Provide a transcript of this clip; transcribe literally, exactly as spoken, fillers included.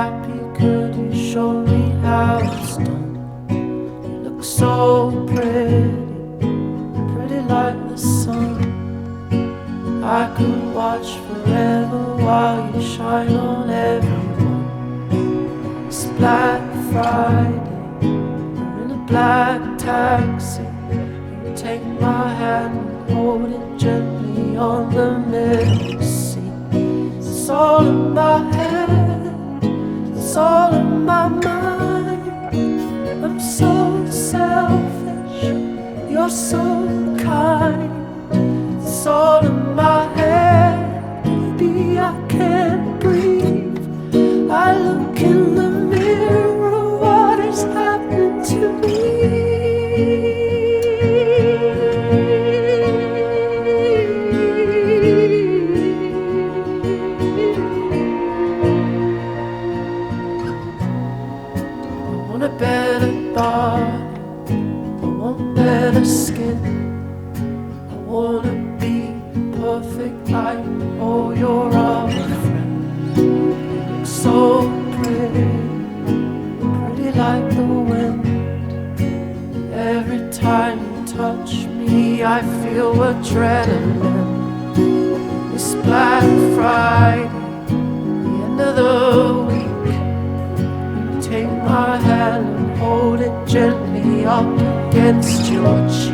happy, could you show me how it's done? You look so pretty, pretty like the sun. I could watch forever while you shine on everyone. It's Black Friday, I'm in a black taxi. You take my hand and hold it gently on the middle seat. It's all in my head, it's all in my mind. I'm so selfish, you're so kind. It's all in my head, baby, I can't breathe. I look in the mirror, what is happening to me? I want a better body, I want better skin. I wanna be perfect like all your other friends. You look so pretty, pretty like the wind. Every time you touch me, I feel adrenaline. It's Black Friday, the end of the week. You take my hand and hold it gently up against your cheek.